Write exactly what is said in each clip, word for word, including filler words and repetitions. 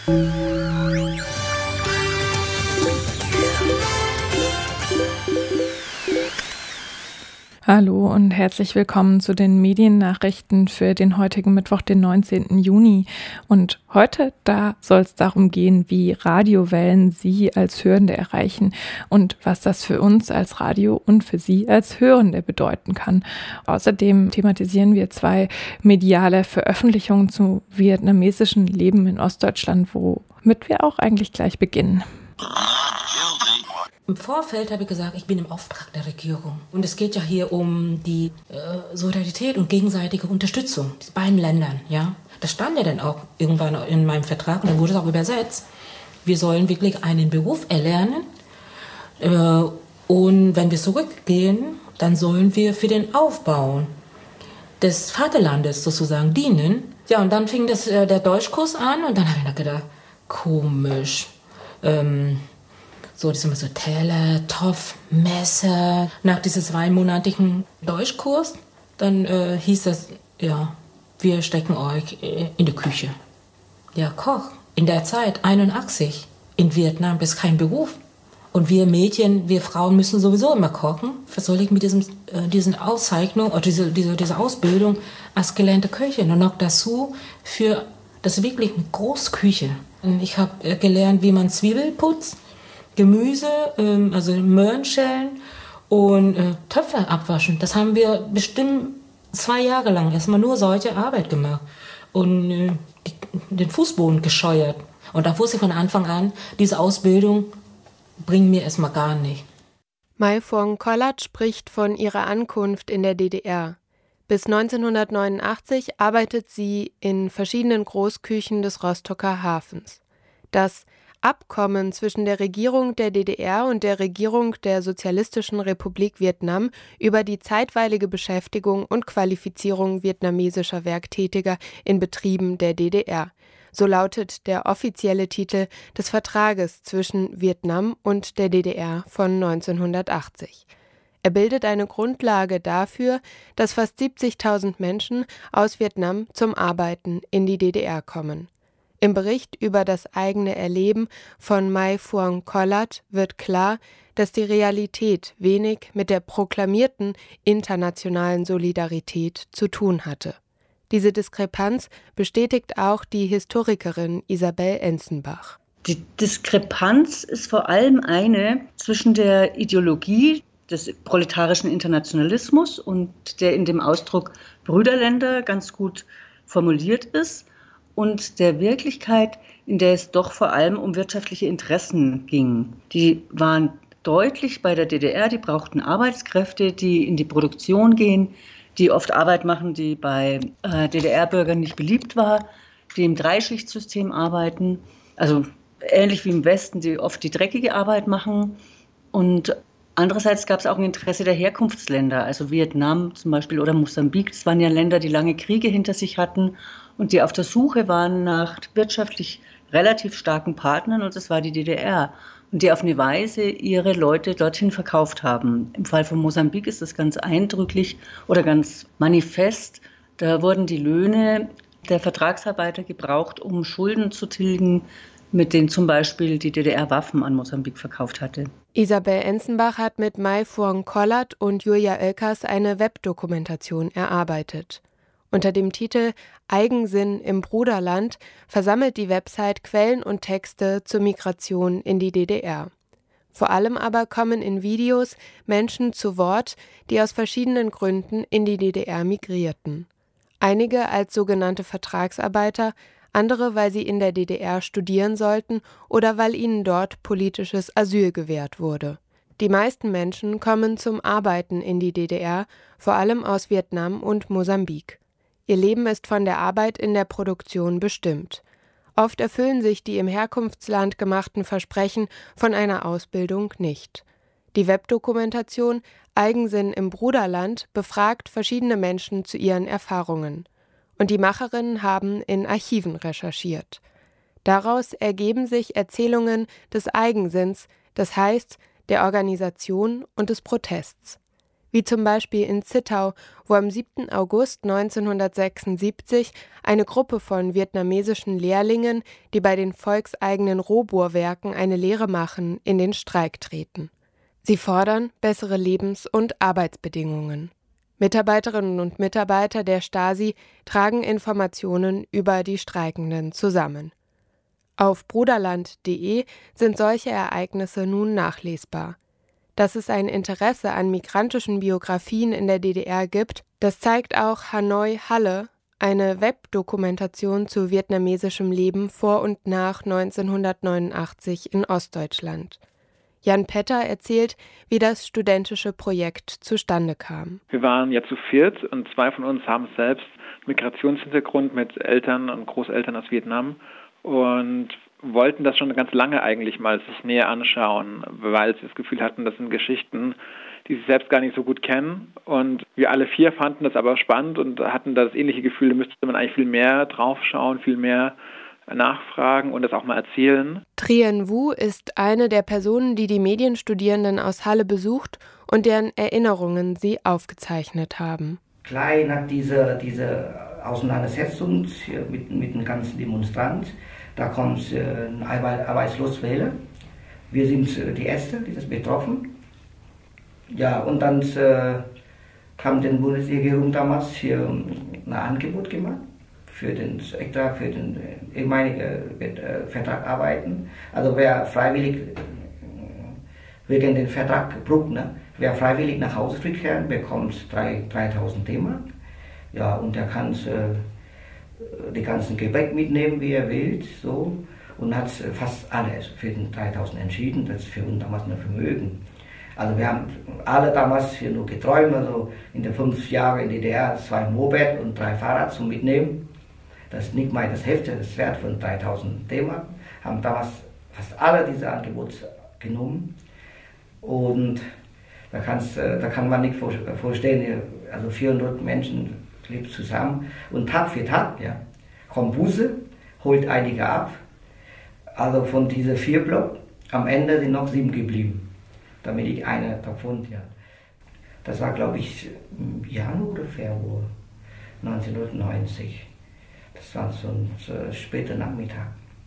Hallo und herzlich willkommen zu den Mediennachrichten für den heutigen Mittwoch, den neunzehnten Juni. Und heute, da soll es darum gehen, wie Radiowellen Sie als Hörende erreichen und was das für uns als Radio und für Sie als Hörende bedeuten kann. Außerdem thematisieren wir zwei mediale Veröffentlichungen zu vietnamesischen Leben in Ostdeutschland, womit wir auch eigentlich gleich beginnen. Im Vorfeld habe ich gesagt, ich bin im Auftrag der Regierung. Und es geht ja hier um die äh, Solidarität und gegenseitige Unterstützung dieser beiden Ländern. Ja? Das stand ja dann auch irgendwann in meinem Vertrag und dann wurde es auch übersetzt. Wir sollen wirklich einen Beruf erlernen. Äh, und wenn wir zurückgehen, dann sollen wir für den Aufbau des Vaterlandes sozusagen dienen. Ja, und dann fing das, äh, der Deutschkurs an und dann habe ich noch gedacht, komisch. Ähm, So, das sind immer so Teller, Topf, Messer. Nach diesem zweimonatigen Deutschkurs, dann äh, hieß es, ja, wir stecken euch in die Küche. Ja, Koch. In der Zeit, einundachtzig, in Vietnam, das ist kein Beruf. Und wir Mädchen, wir Frauen müssen sowieso immer kochen. Was soll ich mit diesem, äh, diesen Auszeichnung oder diese, diese, diese Ausbildung als gelernte Köchin? Und noch dazu für, das ist wirklich eine Großküche. Und ich habe äh, gelernt, wie man Zwiebel putzt. Gemüse, ähm, also Möhrenschellen und äh, Töpfe abwaschen. Das haben wir bestimmt zwei Jahre lang erstmal nur solche Arbeit gemacht und äh, die, den Fußboden gescheuert. Und da wusste ich von Anfang an, diese Ausbildung bringt mir erstmal gar nicht. Mai Phuong Kollat spricht von ihrer Ankunft in der D D R. Bis neunzehnhundertneunundachtzig arbeitet sie in verschiedenen Großküchen des Rostocker Hafens. Das Abkommen zwischen der Regierung der D D R und der Regierung der Sozialistischen Republik Vietnam über die zeitweilige Beschäftigung und Qualifizierung vietnamesischer Werktätiger in Betrieben der D D R. So lautet der offizielle Titel des Vertrages zwischen Vietnam und der D D R von neunzehnhundertachtzig. Er bildet eine Grundlage dafür, dass fast siebzigtausend Menschen aus Vietnam zum Arbeiten in die D D R kommen. Im Bericht über das eigene Erleben von Mai Phuong Kollat wird klar, dass die Realität wenig mit der proklamierten internationalen Solidarität zu tun hatte. Diese Diskrepanz bestätigt auch die Historikerin Isabel Enzenbach. Die Diskrepanz ist vor allem eine zwischen der Ideologie des proletarischen Internationalismus und der in dem Ausdruck Brüderländer ganz gut formuliert ist, und der Wirklichkeit, in der es doch vor allem um wirtschaftliche Interessen ging. Die waren deutlich bei der D D R, die brauchten Arbeitskräfte, die in die Produktion gehen, die oft Arbeit machen, die bei äh, D D R-Bürgern nicht beliebt war, die im Dreischichtsystem arbeiten, also ähnlich wie im Westen, die oft die dreckige Arbeit machen. Und andererseits gab es auch ein Interesse der Herkunftsländer, also Vietnam zum Beispiel oder Mosambik. Das waren ja Länder, die lange Kriege hinter sich hatten und die auf der Suche waren nach wirtschaftlich relativ starken Partnern, und das war die D D R. Und die auf eine Weise ihre Leute dorthin verkauft haben. Im Fall von Mosambik ist das ganz eindrücklich oder ganz manifest. Da wurden die Löhne der Vertragsarbeiter gebraucht, um Schulden zu tilgen, mit denen zum Beispiel die D D R Waffen an Mosambik verkauft hatte. Isabel Enzenbach hat mit Mai Phuong Kollat und Julia Oelkers eine Webdokumentation erarbeitet. Unter dem Titel Eigensinn im Bruderland versammelt die Website Quellen und Texte zur Migration in die D D R. Vor allem aber kommen in Videos Menschen zu Wort, die aus verschiedenen Gründen in die D D R migrierten. Einige als sogenannte Vertragsarbeiter, andere, weil sie in der D D R studieren sollten oder weil ihnen dort politisches Asyl gewährt wurde. Die meisten Menschen kommen zum Arbeiten in die D D R, vor allem aus Vietnam und Mosambik. Ihr Leben ist von der Arbeit in der Produktion bestimmt. Oft erfüllen sich die im Herkunftsland gemachten Versprechen von einer Ausbildung nicht. Die Webdokumentation Eigensinn im Bruderland befragt verschiedene Menschen zu ihren Erfahrungen. Und die Macherinnen haben in Archiven recherchiert. Daraus ergeben sich Erzählungen des Eigensinns, das heißt der Organisation und des Protests. wie zum Beispiel in Zittau, wo am siebten August neunzehnhundertsechsundsiebzig eine Gruppe von vietnamesischen Lehrlingen, die bei den volkseigenen Rohbohrwerken eine Lehre machen, in den Streik treten. Sie fordern bessere Lebens- und Arbeitsbedingungen. Mitarbeiterinnen und Mitarbeiter der Stasi tragen Informationen über die Streikenden zusammen. Auf bruderland punkt de sind solche Ereignisse nun nachlesbar. Dass es ein Interesse an migrantischen Biografien in der D D R gibt, das zeigt auch Hanoi Halle, eine Webdokumentation zu vietnamesischem Leben vor und nach neunzehnhundertneunundachtzig in Ostdeutschland. Jan Petter erzählt, wie das studentische Projekt zustande kam. Wir waren ja zu viert und zwei von uns haben selbst Migrationshintergrund mit Eltern und Großeltern aus Vietnam und wollten das schon ganz lange eigentlich mal sich näher anschauen, weil sie das Gefühl hatten, das sind Geschichten, die sie selbst gar nicht so gut kennen. Und wir alle vier fanden das aber spannend und hatten das ähnliche Gefühl, da müsste man eigentlich viel mehr draufschauen, viel mehr nachfragen und das auch mal erzählen. Trien Wu ist eine der Personen, die die Medienstudierenden aus Halle besucht und deren Erinnerungen sie aufgezeichnet haben. Gleich nach dieser, dieser Auseinandersetzung mit, mit den ganzen Demonstranten, da kommt eine Arbeitsloswelle. Wir sind die Ersten, die das betroffen. Ja, und dann äh, haben die Bundesregierung damals hier ein Angebot gemacht. Für den extra für den ehemaligen äh, Vertrag arbeiten. Also wer freiwillig äh, wegen den Vertrag gebrochen, ne? Wer freiwillig nach Hause zurückkehren, bekommt dreitausend D-Mark. Ja, und er kann äh, die ganzen Gepäck mitnehmen, wie er will, so, und hat fast alles für den dreitausend entschieden. Das ist für uns damals ein Vermögen. Also wir haben alle damals hier nur geträumt, also in den fünf Jahren in der D D R zwei Moped und drei Fahrrad zum Mitnehmen. Das ist nicht mal das Hälfte des Wert von dreitausend D-Mark. Haben damals fast alle diese Angebote genommen. Und da, kannst, da kann man nicht vorstellen, also vierhundert Menschen leben zusammen. Und Tag für Tag, ja, kommt Busse, holt einige ab. Also von diesen vier Block, am Ende sind noch sieben geblieben, damit ich eine davon, ja. Das war, glaube ich, im Januar oder Februar neunzehnhundertneunzig. Das war so ein äh, später Nachmittag.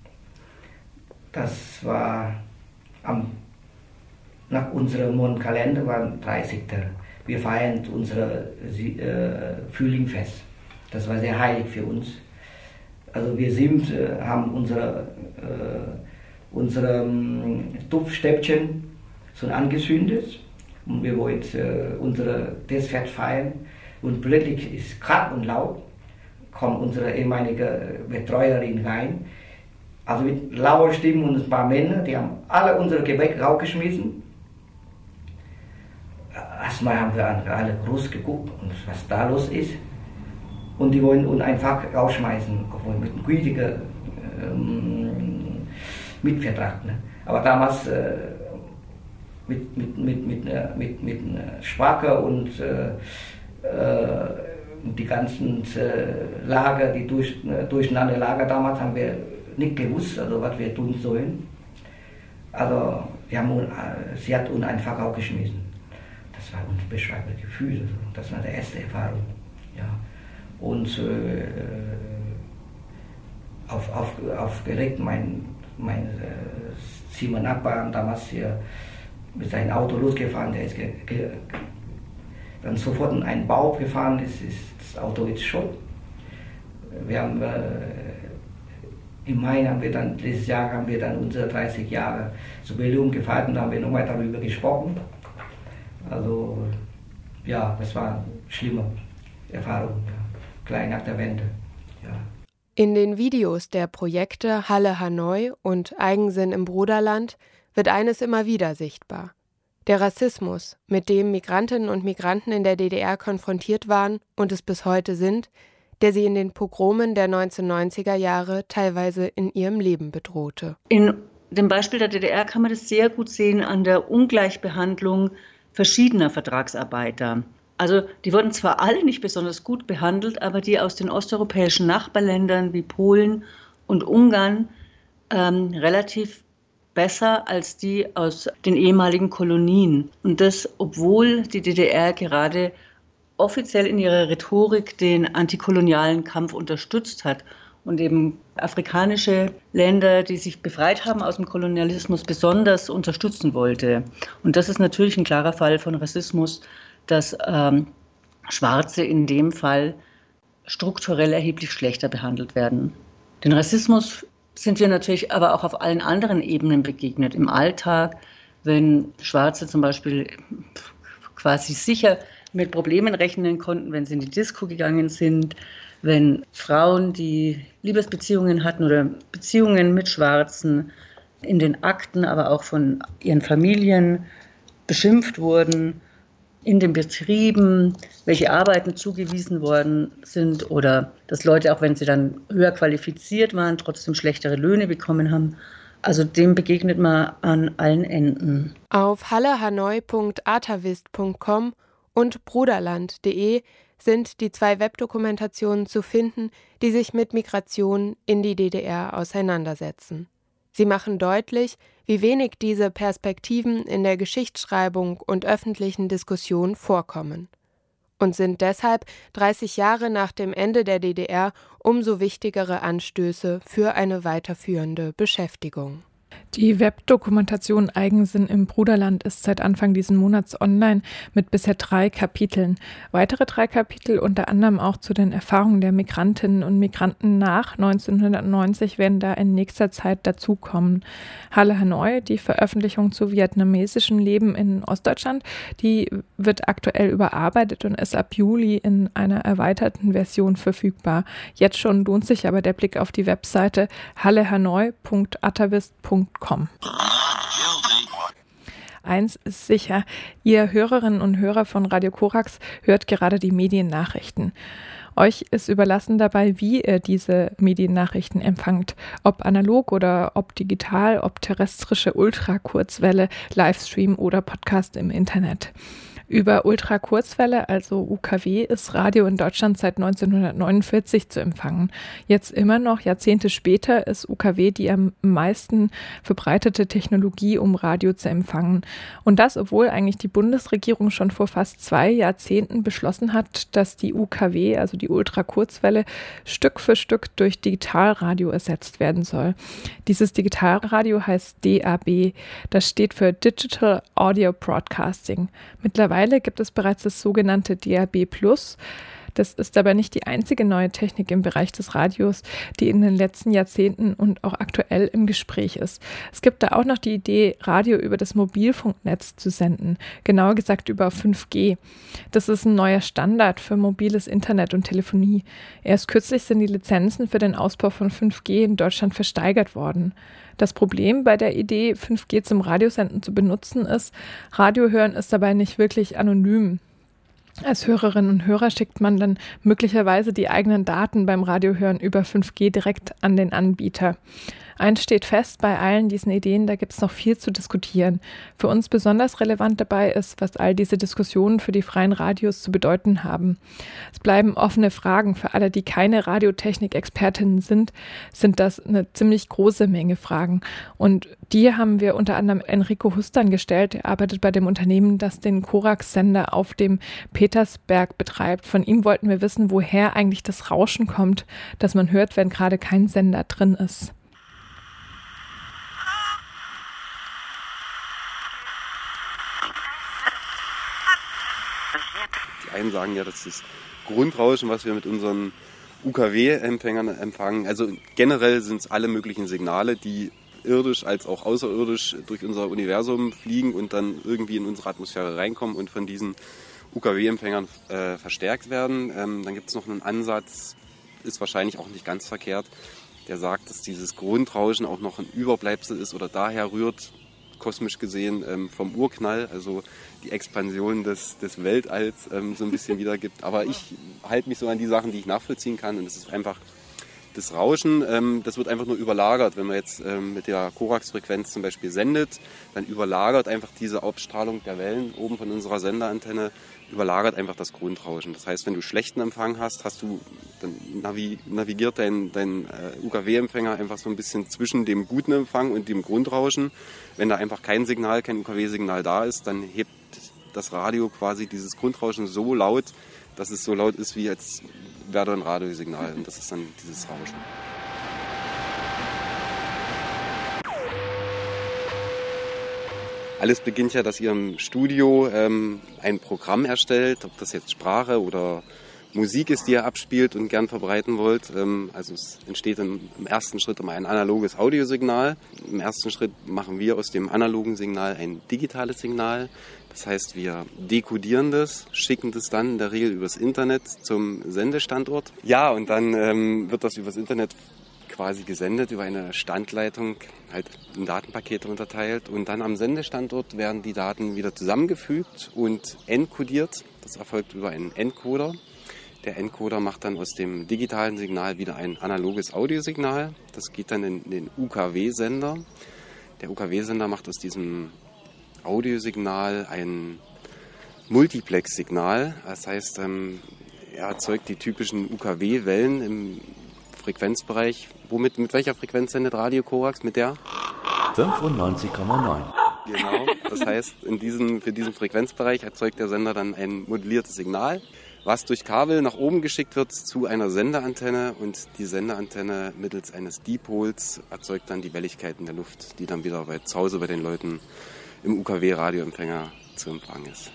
Das war am, nach unserem Mondkalender war dreißigsten Wir feiern unser äh, Frühlingfest. Das war sehr heilig für uns. Also wir sind, äh, haben unsere, äh, unsere ähm, Duftstäbchen so angezündet und wir wollten äh, unsere das Fest feiern und plötzlich ist es kalt und laut. Kommt unsere ehemalige Betreuerin rein, also mit lauter Stimme und ein paar Männer, die haben alle unsere Gepäck rausgeschmissen. Erstmal haben wir alle groß geguckt, und was da los ist. Und die wollen uns einfach rausschmeißen, obwohl mit einem gütigen ähm, Mitvertrag. Ne? Aber damals äh, mit, mit, mit, mit, mit, mit, mit Sprache und äh, äh, die ganzen äh, Lager, die durch, äh, durcheinander Lager damals, haben wir nicht gewusst, also was wir tun sollen. Also wir haben, äh, sie hat uns einfach rausgeschmissen. Das war ein unbeschreibliches Gefühl, also, das war die erste Erfahrung. Ja. Und äh, auf, auf, aufgeregt, mein, mein äh, Simon Nachbarn damals hier mit seinem Auto losgefahren, der ist ge, ge, dann sofort in einen Bau gefahren, ist, ist, das Auto ist schon. Wir haben, äh, im Mai haben wir dann, dieses Jahr haben wir dann unsere dreißig Jahre Jubiläum gefeiert und da haben wir nochmal darüber gesprochen. Also, ja, das war eine schlimme Erfahrung, ja. Gleich nach der Wende, ja. In den Videos der Projekte Halle Hanoi und Eigensinn im Bruderland wird eines immer wieder sichtbar. Der Rassismus, mit dem Migrantinnen und Migranten in der D D R konfrontiert waren und es bis heute sind, der sie in den Pogromen der neunzehnhundertneunziger Jahre teilweise in ihrem Leben bedrohte. In dem Beispiel der D D R kann man das sehr gut sehen an der Ungleichbehandlung verschiedener Vertragsarbeiter. Also die wurden zwar alle nicht besonders gut behandelt, aber die aus den osteuropäischen Nachbarländern wie Polen und Ungarn ähm, relativ besser als die aus den ehemaligen Kolonien. Und das, obwohl die D D R gerade offiziell in ihrer Rhetorik den antikolonialen Kampf unterstützt hat und eben afrikanische Länder, die sich befreit haben aus dem Kolonialismus, besonders unterstützen wollte. Und das ist natürlich ein klarer Fall von Rassismus, dass ähm, Schwarze in dem Fall strukturell erheblich schlechter behandelt werden. Den Rassismus sind wir natürlich aber auch auf allen anderen Ebenen begegnet. Im Alltag, wenn Schwarze zum Beispiel quasi sicher mit Problemen rechnen konnten, wenn sie in die Disco gegangen sind, wenn Frauen, die Liebesbeziehungen hatten oder Beziehungen mit Schwarzen, in den Akten, aber auch von ihren Familien beschimpft wurden, in den Betrieben, welche Arbeiten zugewiesen worden sind oder dass Leute, auch wenn sie dann höher qualifiziert waren, trotzdem schlechtere Löhne bekommen haben. Also dem begegnet man an allen Enden. Auf hallehanoi punkt artavist punkt com und bruderland punkt de sind die zwei Webdokumentationen zu finden, die sich mit Migration in die D D R auseinandersetzen. Sie machen deutlich, wie wenig diese Perspektiven in der Geschichtsschreibung und öffentlichen Diskussion vorkommen. Und sind deshalb dreißig Jahre nach dem Ende der D D R umso wichtigere Anstöße für eine weiterführende Beschäftigung. Die Webdokumentation Eigensinn im Bruderland ist seit Anfang diesen Monats online mit bisher drei Kapiteln. Weitere drei Kapitel, unter anderem auch zu den Erfahrungen der Migrantinnen und Migranten nach neunzehnhundertneunzig, werden da in nächster Zeit dazukommen. Halle Hanoi, die Veröffentlichung zu vietnamesischem Leben in Ostdeutschland, die wird aktuell überarbeitet und ist ab Juli in einer erweiterten Version verfügbar. Jetzt schon lohnt sich aber der Blick auf die Webseite hallehanoi punkt artavist punkt com. Eins ist sicher, ihr Hörerinnen und Hörer von Radio Korax hört gerade die Mediennachrichten. Euch ist überlassen dabei, wie ihr diese Mediennachrichten empfangt. Ob analog oder ob digital, ob terrestrische Ultrakurzwelle, Livestream oder Podcast im Internet. Über Ultrakurzwelle, also U K W, ist Radio in Deutschland seit neunzehnhundertneunundvierzig zu empfangen. Jetzt immer noch, Jahrzehnte später, ist U K W die am meisten verbreitete Technologie, um Radio zu empfangen. Und das, obwohl eigentlich die Bundesregierung schon vor fast zwei Jahrzehnten beschlossen hat, dass die U K W, also die Ultrakurzwelle, Stück für Stück durch Digitalradio ersetzt werden soll. Dieses Digitalradio heißt D A B. Das steht für Digital Audio Broadcasting. Mittlerweile Mittlerweile gibt es bereits das sogenannte D A B plus. Das ist aber nicht die einzige neue Technik im Bereich des Radios, die in den letzten Jahrzehnten und auch aktuell im Gespräch ist. Es gibt da auch noch die Idee, Radio über das Mobilfunknetz zu senden, genauer gesagt über fünf G. Das ist ein neuer Standard für mobiles Internet und Telefonie. Erst kürzlich sind die Lizenzen für den Ausbau von fünf G in Deutschland versteigert worden. Das Problem bei der Idee, fünf G zum Radiosenden zu benutzen, ist, Radiohören ist dabei nicht wirklich anonym. Als Hörerinnen und Hörer schickt man dann möglicherweise die eigenen Daten beim Radiohören über fünf G direkt an den Anbieter. Eins steht fest, bei allen diesen Ideen, da gibt es noch viel zu diskutieren. Für uns besonders relevant dabei ist, was all diese Diskussionen für die freien Radios zu bedeuten haben. Es bleiben offene Fragen. Für alle, die keine Radiotechnik-Expertinnen sind, sind das eine ziemlich große Menge Fragen. Und die haben wir unter anderem Enrico Hustern gestellt. Er arbeitet bei dem Unternehmen, das den Korax-Sender auf dem Petersberg betreibt. Von ihm wollten wir wissen, woher eigentlich das Rauschen kommt, das man hört, wenn gerade kein Sender drin ist. Die einen sagen ja, das ist Grundrauschen, was wir mit unseren U K W-Empfängern empfangen. Also generell sind es alle möglichen Signale, die irdisch als auch außerirdisch durch unser Universum fliegen und dann irgendwie in unsere Atmosphäre reinkommen und von diesen U K W-Empfängern äh, verstärkt werden. Ähm, dann gibt es noch einen Ansatz, ist wahrscheinlich auch nicht ganz verkehrt, der sagt, dass dieses Grundrauschen auch noch ein Überbleibsel ist oder daher rührt, kosmisch gesehen, ähm, vom Urknall, also die Expansion des, des Weltalls ähm, so ein bisschen wiedergibt. Aber ich halte mich so an die Sachen, die ich nachvollziehen kann, und es ist einfach Das Rauschen, ähm, das wird einfach nur überlagert. Wenn man jetzt ähm, mit der Corax-Frequenz zum Beispiel sendet, dann überlagert einfach diese Abstrahlung der Wellen oben von unserer Senderantenne, überlagert einfach das Grundrauschen. Das heißt, wenn du schlechten Empfang hast, hast du, dann navi- navigiert dein, dein äh, U K W-Empfänger einfach so ein bisschen zwischen dem guten Empfang und dem Grundrauschen. Wenn da einfach kein Signal, kein U K W-Signal da ist, dann hebt das Radio quasi dieses Grundrauschen so laut, dass es so laut ist, wie als wäre da ein Radiosignal. Und das ist dann dieses Rauschen. Alles beginnt ja, dass ihr im Studio ähm, ein Programm erstellt, ob das jetzt Sprache oder Musik ist, die ihr abspielt und gern verbreiten wollt. Ähm, also es entsteht im, im ersten Schritt immer ein analoges Audiosignal. Im ersten Schritt machen wir aus dem analogen Signal ein digitales Signal. Das heißt, wir dekodieren das, schicken das dann in der Regel übers Internet zum Sendestandort. Ja, und dann ähm, wird das übers Internet quasi gesendet, über eine Standleitung, halt in Datenpakete unterteilt. Und dann am Sendestandort werden die Daten wieder zusammengefügt und enkodiert. Das erfolgt über einen Encoder. Der Encoder macht dann aus dem digitalen Signal wieder ein analoges Audiosignal. Das geht dann in den U K W-Sender. Der U K W-Sender macht aus diesem Audiosignal ein Multiplex-Signal. Das heißt, ähm, er erzeugt die typischen U K W-Wellen im Frequenzbereich. Womit, mit welcher Frequenz sendet Radio Corax? Mit der? fünfundneunzig Komma neun. Genau. Das heißt, in diesem, für diesen Frequenzbereich erzeugt der Sender dann ein moduliertes Signal, was durch Kabel nach oben geschickt wird zu einer Sendeantenne, und die Sendeantenne mittels eines Dipols erzeugt dann die Welligkeit in der Luft, die dann wieder bei, zu Hause bei den Leuten im U K W-Radioempfänger zu empfangen ist.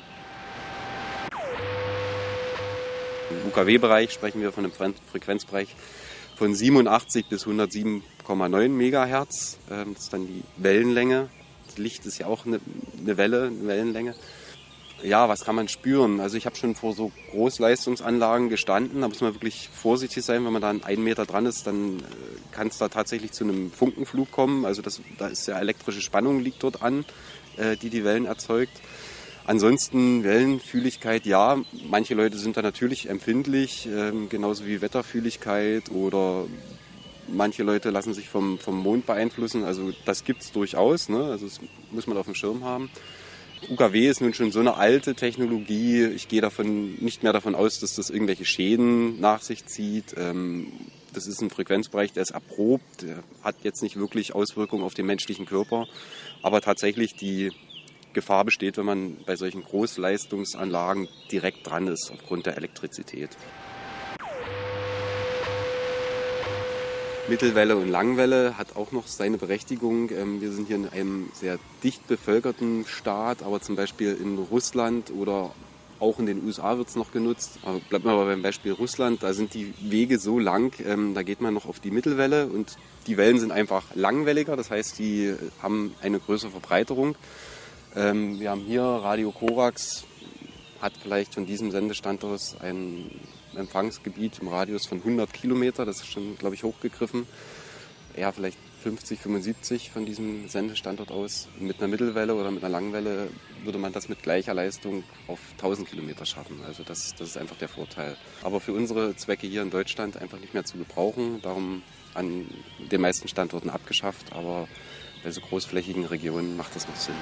Im U K W-Bereich sprechen wir von einem Frequenzbereich von siebenundachtzig bis hundertsieben Komma neun Megahertz. Das ist dann die Wellenlänge. Das Licht ist ja auch eine, eine Welle, eine Wellenlänge. Ja, was kann man spüren? Also ich habe schon vor so Großleistungsanlagen gestanden. Da muss man wirklich vorsichtig sein. Wenn man da einen Meter dran ist, dann kann es da tatsächlich zu einem Funkenflug kommen. Also das, da ist ja elektrische Spannung liegt dort an, die die Wellen erzeugt. Ansonsten Wellenfühligkeit, ja, manche Leute sind da natürlich empfindlich, ähm, genauso wie Wetterfühligkeit, oder manche Leute lassen sich vom, vom Mond beeinflussen. Also das gibt es durchaus, ne? Also das muss man auf dem Schirm haben. U K W ist nun schon so eine alte Technologie. Ich gehe davon nicht mehr davon aus, dass das irgendwelche Schäden nach sich zieht. Ähm, das ist ein Frequenzbereich, der ist erprobt, der hat jetzt nicht wirklich Auswirkungen auf den menschlichen Körper, aber tatsächlich die Gefahr besteht, wenn man bei solchen Großleistungsanlagen direkt dran ist, aufgrund der Elektrizität. Mittelwelle und Langwelle hat auch noch seine Berechtigung. Wir sind hier in einem sehr dicht bevölkerten Staat, aber zum Beispiel in Russland oder auch in den U S A wird es noch genutzt. Aber bleibt mal beim Beispiel Russland, da sind die Wege so lang, da geht man noch auf die Mittelwelle, und die Wellen sind einfach langwelliger, das heißt, die haben eine größere Verbreiterung. Ähm, wir haben hier Radio Corax, hat vielleicht von diesem Sendestandort aus ein Empfangsgebiet im Radius von hundert Kilometer, das ist schon, glaube ich, hochgegriffen. Ja, vielleicht fünfzig, fünfundsiebzig von diesem Sendestandort aus. Mit einer Mittelwelle oder mit einer Langwelle würde man das mit gleicher Leistung auf tausend Kilometer schaffen. Also das, das ist einfach der Vorteil. Aber für unsere Zwecke hier in Deutschland einfach nicht mehr zu gebrauchen, darum an den meisten Standorten abgeschafft, aber bei so großflächigen Regionen macht das noch Sinn.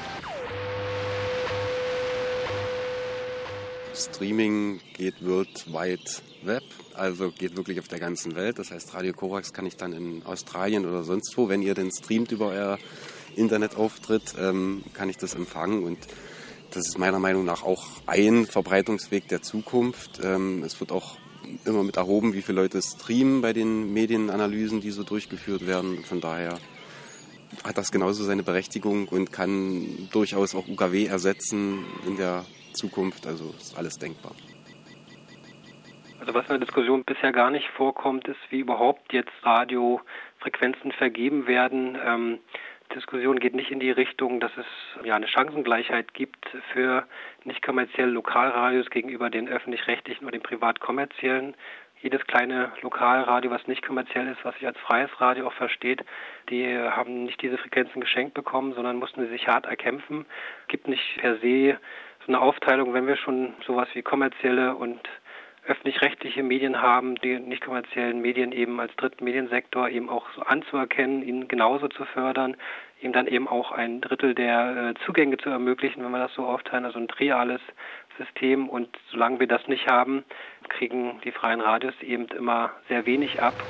Streaming geht Worldwide Web, also geht wirklich auf der ganzen Welt. Das heißt, Radio Corax kann ich dann in Australien oder sonst wo, wenn ihr denn streamt über euer Internetauftritt, ähm, kann ich das empfangen. Und das ist meiner Meinung nach auch ein Verbreitungsweg der Zukunft. Ähm, es wird auch immer mit erhoben, wie viele Leute streamen bei den Medienanalysen, die so durchgeführt werden. Von daher hat das genauso seine Berechtigung und kann durchaus auch U K W ersetzen in der Zukunft, also ist alles denkbar. Also was in der Diskussion bisher gar nicht vorkommt, ist, wie überhaupt jetzt Radiofrequenzen vergeben werden. Ähm, die Diskussion geht nicht in die Richtung, dass es ja eine Chancengleichheit gibt für nicht kommerzielle Lokalradios gegenüber den öffentlich-rechtlichen oder den privat-kommerziellen. Jedes kleine Lokalradio, was nicht kommerziell ist, was sich als freies Radio auch versteht, die haben nicht diese Frequenzen geschenkt bekommen, sondern mussten sie sich hart erkämpfen. Es gibt nicht per se so eine Aufteilung, wenn wir schon sowas wie kommerzielle und öffentlich-rechtliche Medien haben, die nicht kommerziellen Medien eben als dritten Mediensektor eben auch so anzuerkennen, ihn genauso zu fördern, ihm dann eben auch ein Drittel der äh, Zugänge zu ermöglichen, wenn wir das so aufteilen, also ein triales System. Und solange wir das nicht haben, kriegen die freien Radios eben immer sehr wenig ab.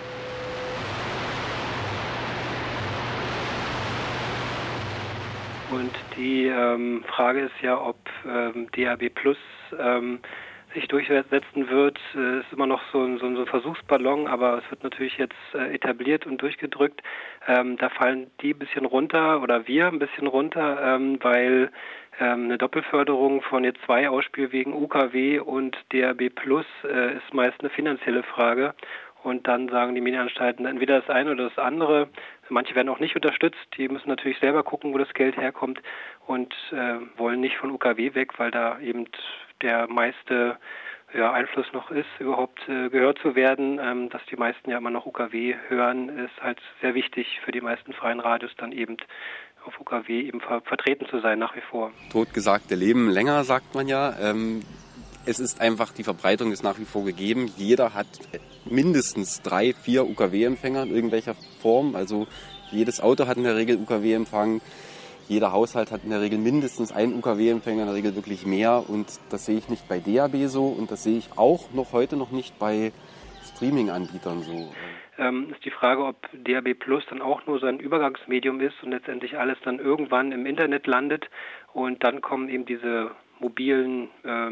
Und die ähm, Frage ist ja, ob ähm, D A B Plus ähm, sich durchsetzen wird. Es ist immer noch so ein, so ein Versuchsballon, aber es wird natürlich jetzt äh, etabliert und durchgedrückt. Ähm, da fallen die ein bisschen runter oder wir ein bisschen runter, ähm, weil ähm, eine Doppelförderung von jetzt zwei Ausspielwegen U K W und D A B Plus äh, ist meist eine finanzielle Frage. Und dann sagen die Medienanstalten entweder das eine oder das andere. Manche werden auch nicht unterstützt. Die müssen natürlich selber gucken, wo das Geld herkommt und äh, wollen nicht von U K W weg, weil da eben der meiste ja, Einfluss noch ist, überhaupt äh, gehört zu werden. Ähm, dass die meisten ja immer noch U K W hören, ist halt sehr wichtig für die meisten freien Radios dann eben auf U K W eben ver- vertreten zu sein nach wie vor. Totgesagte leben länger, sagt man ja. Ähm Es ist einfach, die Verbreitung ist nach wie vor gegeben. Jeder hat mindestens drei, vier U K W-Empfänger in irgendwelcher Form. Also jedes Auto hat in der Regel U K W-Empfang. Jeder Haushalt hat in der Regel mindestens einen U K W-Empfänger, in der Regel wirklich mehr. Und das sehe ich nicht bei D A B so und das sehe ich auch noch heute noch nicht bei Streaming-Anbietern so. Ähm, ist die Frage, ob D A B Plus dann auch nur so ein Übergangsmedium ist und letztendlich alles dann irgendwann im Internet landet. Und dann kommen eben diese mobilen äh,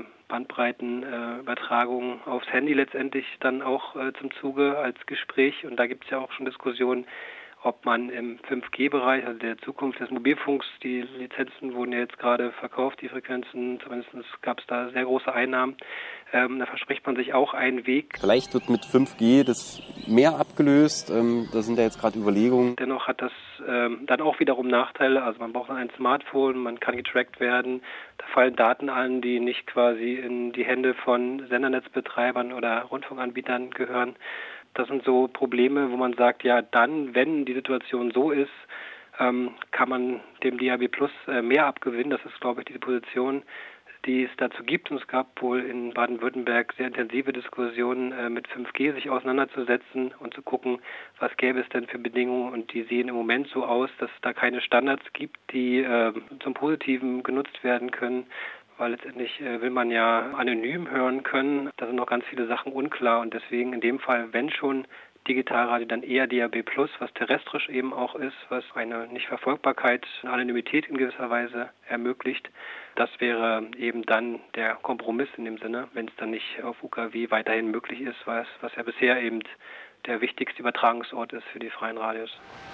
Bandbreitenübertragungen äh, aufs Handy letztendlich dann auch äh, zum Zuge als Gespräch. Und da gibt es ja auch schon Diskussionen, ob man im fünf G Bereich, also der Zukunft des Mobilfunks, die Lizenzen wurden ja jetzt gerade verkauft, die Frequenzen, zumindest gab es da sehr große Einnahmen. Ähm, da verspricht man sich auch einen Weg. Vielleicht wird mit fünf G das mehr abgelöst, ähm, da sind ja jetzt gerade Überlegungen. Dennoch hat das ähm, dann auch wiederum Nachteile, also man braucht dann ein Smartphone, man kann getrackt werden, da fallen Daten an, die nicht quasi in die Hände von Sendernetzbetreibern oder Rundfunkanbietern gehören. Das sind so Probleme, wo man sagt, ja dann, wenn die Situation so ist, ähm, kann man dem D A B Plus äh, mehr abgewinnen. Das ist, glaube ich, diese Position, die es dazu gibt. Und es gab wohl in Baden-Württemberg sehr intensive Diskussionen äh, mit fünf G sich auseinanderzusetzen und zu gucken, was gäbe es denn für Bedingungen. Und die sehen im Moment so aus, dass es da keine Standards gibt, die äh, zum Positiven genutzt werden können. Weil letztendlich äh, will man ja anonym hören können. Da sind noch ganz viele Sachen unklar und deswegen in dem Fall, wenn schon Digitalradio, dann eher D A B Plus, was terrestrisch eben auch ist, was eine Nichtverfolgbarkeit, eine Anonymität in gewisser Weise ermöglicht. Das wäre eben dann der Kompromiss in dem Sinne, wenn es dann nicht auf U K W weiterhin möglich ist, was, was ja bisher eben der wichtigste Übertragungsort ist für die freien Radios.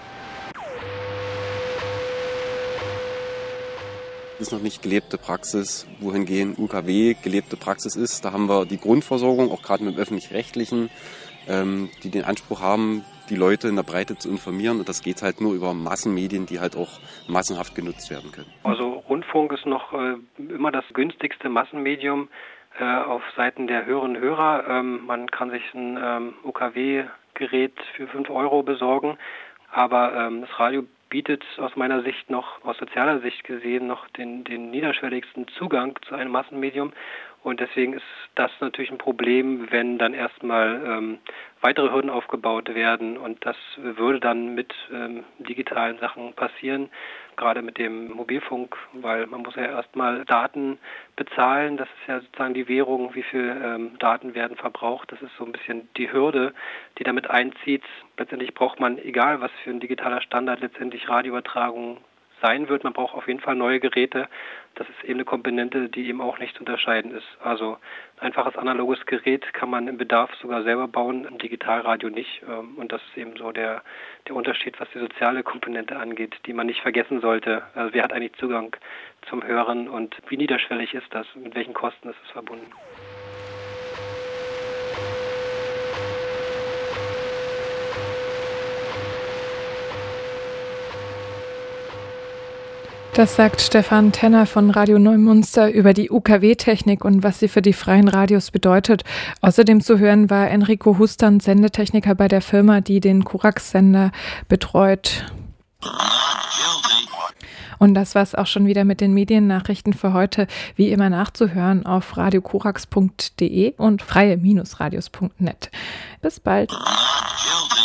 Ist noch nicht gelebte Praxis, wohingehend U K W gelebte Praxis ist. Da haben wir die Grundversorgung, auch gerade mit dem Öffentlich-Rechtlichen, ähm, die den Anspruch haben, die Leute in der Breite zu informieren. Und das geht halt nur über Massenmedien, die halt auch massenhaft genutzt werden können. Also Rundfunk ist noch äh, immer das günstigste Massenmedium äh, auf Seiten der Hörerinnen und Hörer. Ähm, man kann sich ein ähm, U K W-Gerät für fünf Euro besorgen, aber ähm, das Radio bietet aus meiner Sicht noch, aus sozialer Sicht gesehen, noch den, den niederschwelligsten Zugang zu einem Massenmedium. Und deswegen ist das natürlich ein Problem, wenn dann erstmal ähm, weitere Hürden aufgebaut werden. Und das würde dann mit ähm, digitalen Sachen passieren, gerade mit dem Mobilfunk, weil man muss ja erstmal Daten bezahlen. Das ist ja sozusagen die Währung, wie viel ähm, Daten werden verbraucht. Das ist so ein bisschen die Hürde, die damit einzieht. Letztendlich braucht man, egal was für ein digitaler Standard letztendlich Radioübertragung sein wird, man braucht auf jeden Fall neue Geräte. Das ist eben eine Komponente, die eben auch nicht zu unterscheiden ist. Also ein einfaches analoges Gerät kann man im Bedarf sogar selber bauen, im Digitalradio nicht. Und das ist eben so der, der Unterschied, was die soziale Komponente angeht, die man nicht vergessen sollte. Also wer hat eigentlich Zugang zum Hören und wie niederschwellig ist das? Mit welchen Kosten ist es verbunden? Das sagt Stefan Tenner von Radio Neumünster über die U K W-Technik und was sie für die freien Radios bedeutet. Außerdem zu hören war Enrico Hustan, Sendetechniker bei der Firma, die den Korax-Sender betreut. Und das war's auch schon wieder mit den Mediennachrichten für heute. Wie immer nachzuhören auf radiokorax punkt de und freie Radios punkt net. Bis bald.